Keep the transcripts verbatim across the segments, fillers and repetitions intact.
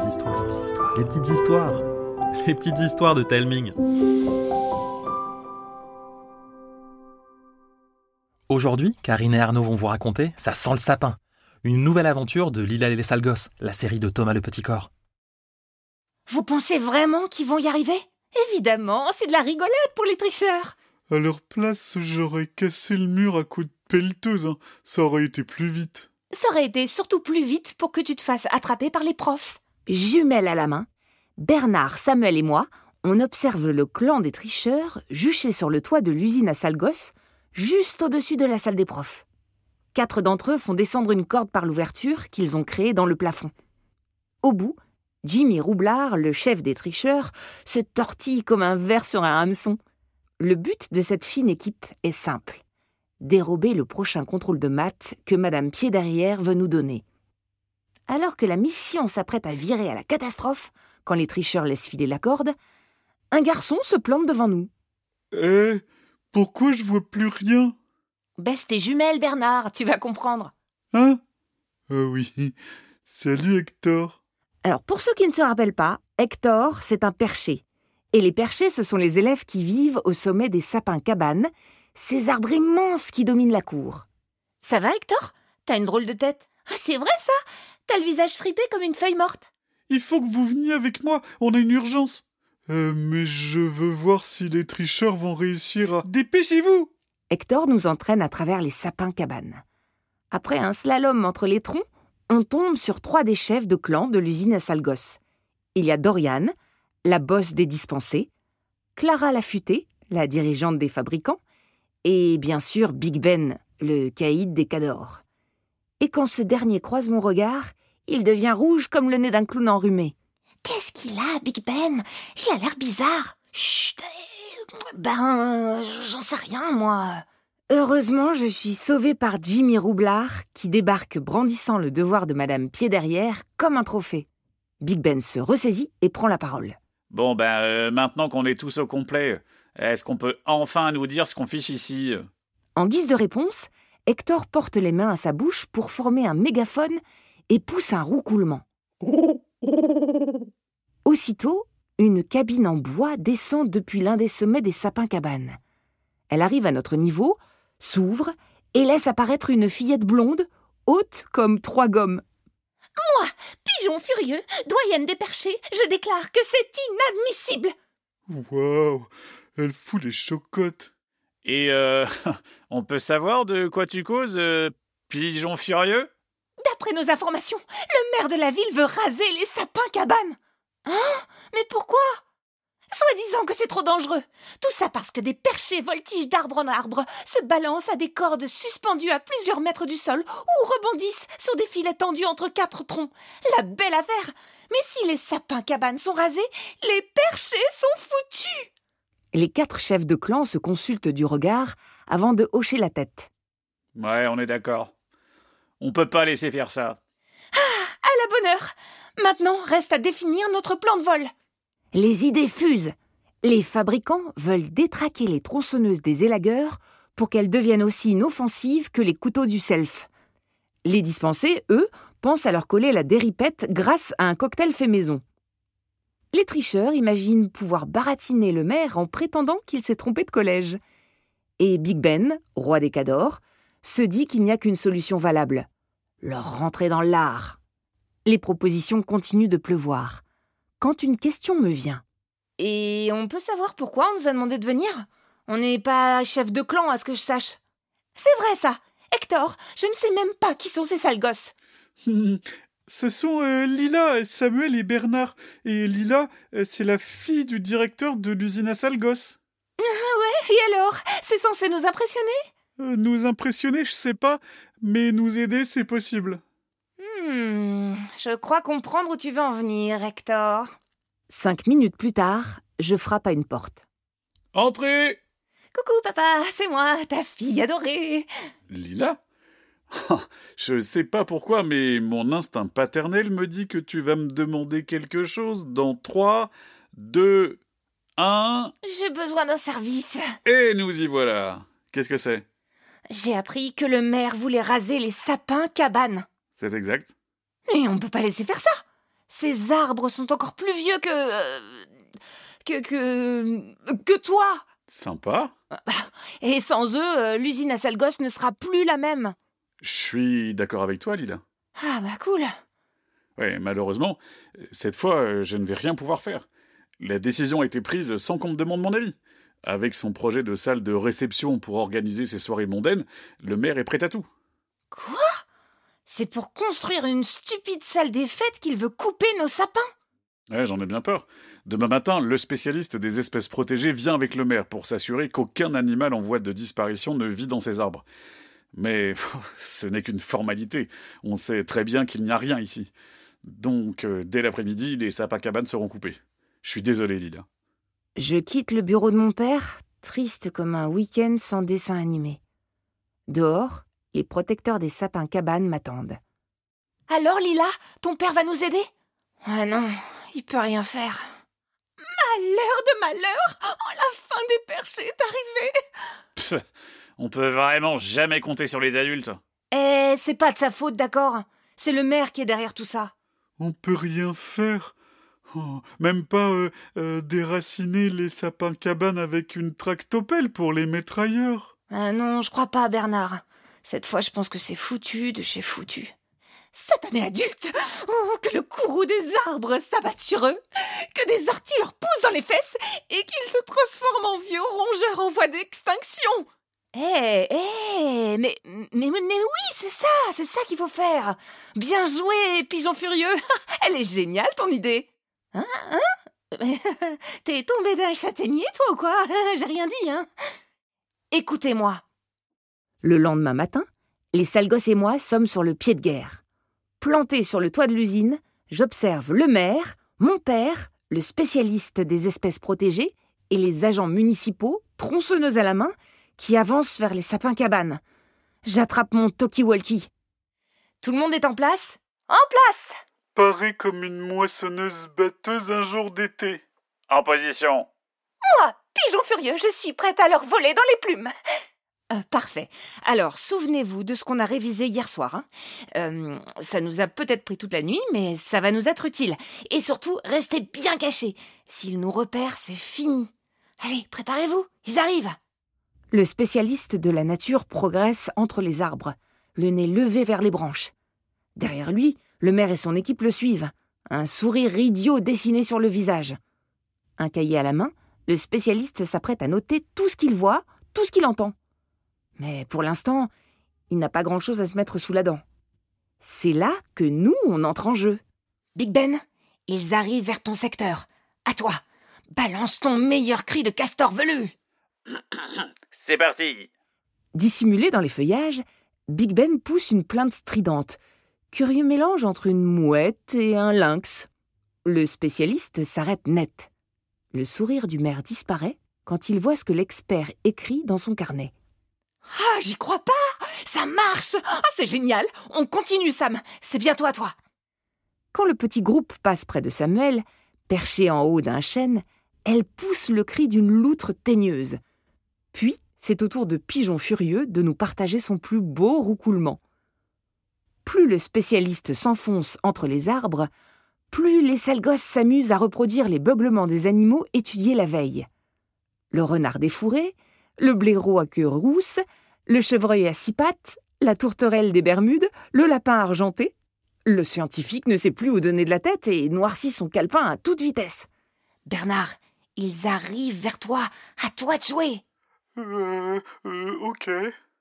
histoires, petites histoires, les petites histoires, les petites histoires de Telming. Aujourd'hui, Karine et Arnaud vont vous raconter Ça sent le sapin, une nouvelle aventure de Lila et les sales gosses, la série de Thomas le Petit Corps. Vous pensez vraiment qu'ils vont y arriver ? Évidemment, c'est de la rigolade pour les tricheurs. À leur place, j'aurais cassé le mur à coups de pelleteuse, hein. Ça aurait été plus vite. Ça aurait été surtout plus vite pour que tu te fasses attraper par les profs. Jumelles à la main, Bernard, Samuel et moi, on observe le clan des tricheurs juché sur le toit de l'usine à sales gosses, juste au-dessus de la salle des profs. Quatre d'entre eux font descendre une corde par l'ouverture qu'ils ont créée dans le plafond. Au bout, Jimmy Roublard, le chef des tricheurs, se tortille comme un ver sur un hameçon. Le but de cette fine équipe est simple. Dérober le prochain contrôle de maths que Madame Pied-Derrière veut nous donner. Alors que la mission s'apprête à virer à la catastrophe, quand les tricheurs laissent filer la corde, un garçon se plante devant nous. Eh, pourquoi je vois plus rien ? Baisse tes jumelles, Bernard, tu vas comprendre. Hein ? Ah oui, salut Hector. Alors, pour ceux qui ne se rappellent pas, Hector, c'est un percher. Et les perchers, ce sont les élèves qui vivent au sommet des sapins cabanes, ces arbres immenses qui dominent la cour. Ça va, Hector ? T'as une drôle de tête. Ah, c'est vrai, ça ? T'as le visage fripé comme une feuille morte. Il faut que vous veniez avec moi, on a une urgence. Euh, mais je veux voir si les tricheurs vont réussir à... Dépêchez-vous ! Hector nous entraîne à travers les sapins cabanes. Après un slalom entre les troncs, on tombe sur trois des chefs de clan de l'usine à sales gosses. Il y a Dorian, la bosse des dispensés, Clara Lafutée, la dirigeante des fabricants, et bien sûr Big Ben, le caïd des cadors. Et quand ce dernier croise mon regard, il devient rouge comme le nez d'un clown enrhumé. « Qu'est-ce qu'il a, Big Ben ? Il a l'air bizarre. »« Chut, ben, j'en sais rien, moi. » Heureusement, je suis sauvée par Jimmy Roublard, qui débarque brandissant le devoir de Madame Pied-Derrière comme un trophée. Big Ben se ressaisit et prend la parole. Bon, ben, euh, maintenant qu'on est tous au complet, est-ce qu'on peut enfin nous dire ce qu'on fiche ici ? En guise de réponse, Hector porte les mains à sa bouche pour former un mégaphone et pousse un roucoulement. Aussitôt, une cabine en bois descend depuis l'un des sommets des sapins cabanes. Elle arrive à notre niveau, s'ouvre et laisse apparaître une fillette blonde, haute comme trois gommes. « Moi, pigeon furieux, doyenne des perchers, je déclare que c'est inadmissible !» Waouh, elle fout les chocottes. Et euh, on peut savoir de quoi tu causes, euh, pigeon furieux ? D'après nos informations, le maire de la ville veut raser les sapins cabanes. Hein ? Mais pourquoi ? Soi-disant que c'est trop dangereux. Tout ça parce que des perchers voltigent d'arbre en arbre, se balancent à des cordes suspendues à plusieurs mètres du sol ou rebondissent sur des filets tendus entre quatre troncs. La belle affaire. Mais si les sapins cabanes sont rasés, les perchers sont foutus. Les quatre chefs de clan se consultent du regard avant de hocher la tête. Ouais, on est d'accord. On peut pas laisser faire ça. Ah, à la bonne heure. Maintenant, reste à définir notre plan de vol. Les idées fusent. Les fabricants veulent détraquer les tronçonneuses des élagueurs pour qu'elles deviennent aussi inoffensives que les couteaux du self. Les dispensés, eux, pensent à leur coller la déripette grâce à un cocktail fait maison. Les tricheurs imaginent pouvoir baratiner le maire en prétendant qu'il s'est trompé de collège. Et Big Ben, roi des cadors, se dit qu'il n'y a qu'une solution valable. Leur rentrer dans l'art. Les propositions continuent de pleuvoir. Quand une question me vient. Et on peut savoir pourquoi on nous a demandé de venir ? On n'est pas chef de clan, à ce que je sache. C'est vrai, ça. Hector, je ne sais même pas qui sont ces sales gosses. Ce sont euh, Lila, Samuel et Bernard. Et Lila, euh, c'est la fille du directeur de l'usine à sales gosses. Ah ouais, et alors ? C'est censé nous impressionner ? euh, Nous impressionner, je sais pas, mais nous aider, c'est possible. Hmm, je crois comprendre où tu veux en venir, Hector. Cinq minutes plus tard, je frappe à une porte. Entrez ! Coucou papa, c'est moi, ta fille adorée. Lila ? Je sais pas pourquoi, mais mon instinct paternel me dit que tu vas me demander quelque chose dans trois, deux, un... J'ai besoin d'un service. Et nous y voilà. Qu'est-ce que c'est ? J'ai appris que le maire voulait raser les sapins cabanes. C'est exact. Mais on peut pas laisser faire ça. Ces arbres sont encore plus vieux que... euh, que... que... que toi. Sympa. Et sans eux, euh, l'usine à Salgos ne sera plus la même. Je suis d'accord avec toi, Lila. Ah bah cool. Ouais, malheureusement, cette fois, je ne vais rien pouvoir faire. La décision a été prise sans qu'on me demande mon avis. Avec son projet de salle de réception pour organiser ses soirées mondaines, le maire est prêt à tout. Quoi ? C'est pour construire une stupide salle des fêtes qu'il veut couper nos sapins ? Ouais, j'en ai bien peur. Demain matin, le spécialiste des espèces protégées vient avec le maire pour s'assurer qu'aucun animal en voie de disparition ne vit dans ces arbres. Mais ce n'est qu'une formalité. On sait très bien qu'il n'y a rien ici. Donc, euh, dès l'après-midi, les sapins cabanes seront coupés. Je suis désolé, Lila. Je quitte le bureau de mon père, triste comme un week-end sans dessin animé. Dehors, les protecteurs des sapins cabanes m'attendent. Alors, Lila, ton père va nous aider ? Ah non, il peut rien faire. Malheur de malheur, oh, la fin des perchés est arrivée. Pff, on peut vraiment jamais compter sur les adultes. Eh, c'est pas de sa faute, d'accord ? C'est le maire qui est derrière tout ça. On peut rien faire. Oh, même pas euh, euh, déraciner les sapins cabanes avec une tractopelle pour les mettre ailleurs. Ah non, je crois pas, Bernard. Cette fois, je pense que c'est foutu de chez foutu. Satané adulte, oh, que le courroux des arbres s'abatte sur eux, que des orties leur poussent dans les fesses et qu'ils se transforment en vieux rongeurs en voie d'extinction. Eh, hey, eh, hey, mais, mais, mais oui, c'est ça, c'est ça qu'il faut faire. Bien joué, pigeon furieux. Elle est géniale, ton idée. Hein, hein T'es tombé d'un châtaignier, toi, ou quoi ? J'ai rien dit, hein. Écoutez-moi. Le lendemain matin, les Salgos et moi sommes sur le pied de guerre. Planté sur le toit de l'usine, j'observe le maire, mon père, le spécialiste des espèces protégées et les agents municipaux, tronçonneuses à la main, qui avancent vers les sapins cabanes. J'attrape mon talkie-walkie. Tout le monde est en place ? En place ! Paraît comme une moissonneuse batteuse un jour d'été. En position. Moi, pigeon furieux, je suis prête à leur voler dans les plumes. Euh, parfait. Alors, souvenez-vous de ce qu'on a révisé hier soir. Hein. Euh, ça nous a peut-être pris toute la nuit, mais ça va nous être utile. Et surtout, restez bien cachés. S'ils nous repèrent, c'est fini. Allez, préparez-vous, ils arrivent. Le spécialiste de la nature progresse entre les arbres, le nez levé vers les branches. Derrière lui, le maire et son équipe le suivent, un sourire idiot dessiné sur le visage. Un cahier à la main, le spécialiste s'apprête à noter tout ce qu'il voit, tout ce qu'il entend. Mais pour l'instant, il n'a pas grand-chose à se mettre sous la dent. C'est là que nous, on entre en jeu. Big Ben, ils arrivent vers ton secteur. À toi, balance ton meilleur cri de castor velu. C'est parti. Dissimulé dans les feuillages, Big Ben pousse une plainte stridente. Curieux mélange entre une mouette et un lynx. Le spécialiste s'arrête net. Le sourire du maire disparaît quand il voit ce que l'expert écrit dans son carnet. Ah, j'y crois pas! Ça marche! Ah, c'est génial! On continue, Sam! C'est bientôt à toi! Quand le petit groupe passe près de Samuel, perché en haut d'un chêne, elle pousse le cri d'une loutre teigneuse. Puis, c'est au tour de Pigeon Furieux de nous partager son plus beau roucoulement. Plus le spécialiste s'enfonce entre les arbres, plus les Salgos s'amusent à reproduire les beuglements des animaux étudiés la veille. Le renard défourré, le blaireau à queue rousse, le chevreuil à six pattes, la tourterelle des Bermudes, le lapin argenté. Le scientifique ne sait plus où donner de la tête et noircit son calepin à toute vitesse. Bernard, ils arrivent vers toi, à toi de jouer. Euh, euh, ok.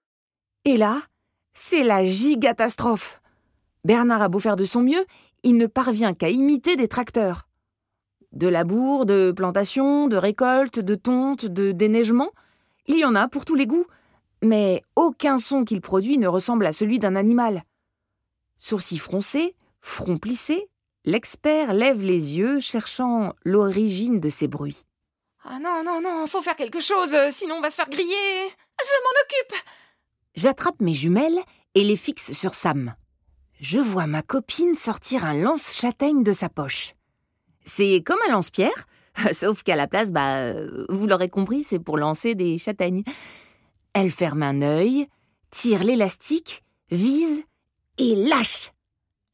Et là, c'est la gigatastrophe. Bernard a beau faire de son mieux, il ne parvient qu'à imiter des tracteurs. De labour, de plantation, de récolte, de tonte, de déneigement, il y en a pour tous les goûts, mais aucun son qu'il produit ne ressemble à celui d'un animal. Sourcils froncés, front plissé, l'expert lève les yeux, cherchant l'origine de ces bruits. Ah non, non, non, faut faire quelque chose, sinon on va se faire griller. Je m'en occupe. J'attrape mes jumelles et les fixe sur Sam. Je vois ma copine sortir un lance-châtaigne de sa poche. C'est comme un lance-pierre, sauf qu'à la place, bah, vous l'aurez compris, c'est pour lancer des châtaignes. Elle ferme un œil, tire l'élastique, vise et lâche.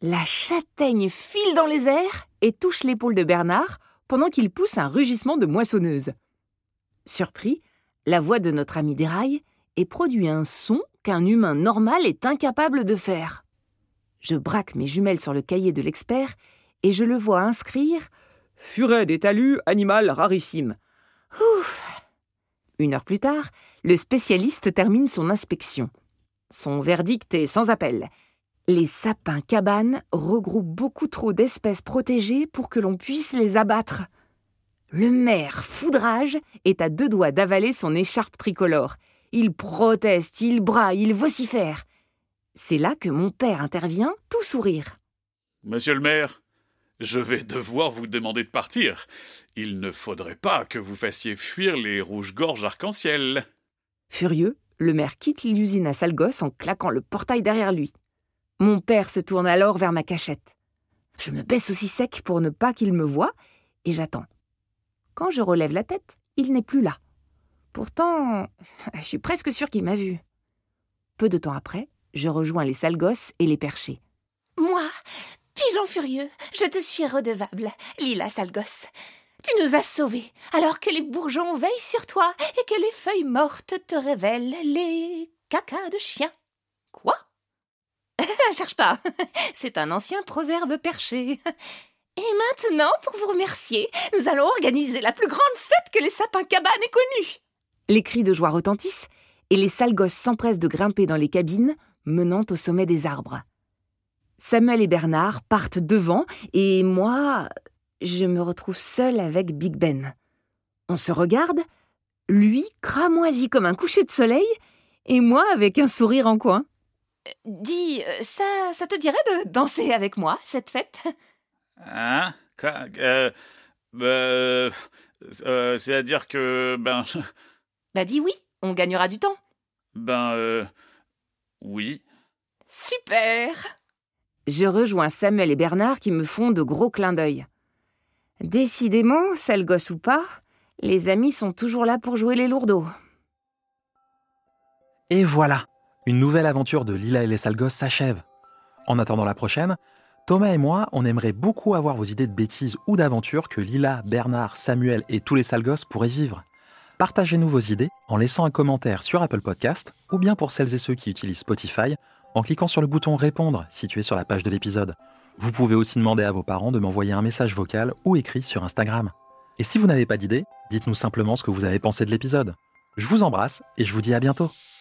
La châtaigne file dans les airs et touche l'épaule de Bernard pendant qu'il pousse un rugissement de moissonneuse. Surpris, la voix de notre ami déraille et produit un son qu'un humain normal est incapable de faire. Je braque mes jumelles sur le cahier de l'expert et je le vois inscrire « Furet des talus, animal rarissime ». Ouf ! Une heure plus tard, le spécialiste termine son inspection. Son verdict est sans appel. Les sapins cabanes regroupent beaucoup trop d'espèces protégées pour que l'on puisse les abattre. Le maire, fou de rage, est à deux doigts d'avaler son écharpe tricolore. Il proteste, il braille, il vocifère. C'est là que mon père intervient, tout sourire. « Monsieur le maire, je vais devoir vous demander de partir. Il ne faudrait pas que vous fassiez fuir les rouges-gorges arc-en-ciel. » Furieux, le maire quitte l'usine à sale gosse en claquant le portail derrière lui. Mon père se tourne alors vers ma cachette. Je me baisse aussi sec pour ne pas qu'il me voie et j'attends. Quand je relève la tête, il n'est plus là. Pourtant, je suis presque sûre qu'il m'a vue. Peu de temps après, je rejoins les sales gosses et les perchés. Moi, pigeon furieux, je te suis redevable, Lila sale gosse. Tu nous as sauvés, alors que les bourgeons veillent sur toi et que les feuilles mortes te révèlent les cacas de chien. Quoi ? Cherche pas, c'est un ancien proverbe perché. Et maintenant, pour vous remercier, nous allons organiser la plus grande fête que les sapins cabanes aient connue. Les cris de joie retentissent et les sales gosses s'empressent de grimper dans les cabines menant au sommet des arbres. Samuel et Bernard partent devant et moi, je me retrouve seule avec Big Ben. On se regarde, lui cramoisi comme un coucher de soleil et moi avec un sourire en coin. Dis, ça, ça te dirait de danser avec moi, cette fête ? Hein ? euh, euh, euh, C'est-à-dire que, ben... Bah dis oui, on gagnera du temps. Ben, euh... oui. Super ! Je rejoins Samuel et Bernard qui me font de gros clins d'œil. Décidément, sale gosse ou pas, les amis sont toujours là pour jouer les lourdeaux. Et voilà, une nouvelle aventure de Lila et les sales gosses s'achève. En attendant la prochaine, Thomas et moi, on aimerait beaucoup avoir vos idées de bêtises ou d'aventures que Lila, Bernard, Samuel et tous les sales gosses pourraient vivre. Partagez-nous vos idées en laissant un commentaire sur Apple Podcast ou bien pour celles et ceux qui utilisent Spotify, en cliquant sur le bouton « Répondre » situé sur la page de l'épisode. Vous pouvez aussi demander à vos parents de m'envoyer un message vocal ou écrit sur Instagram. Et si vous n'avez pas d'idée, dites-nous simplement ce que vous avez pensé de l'épisode. Je vous embrasse et je vous dis à bientôt.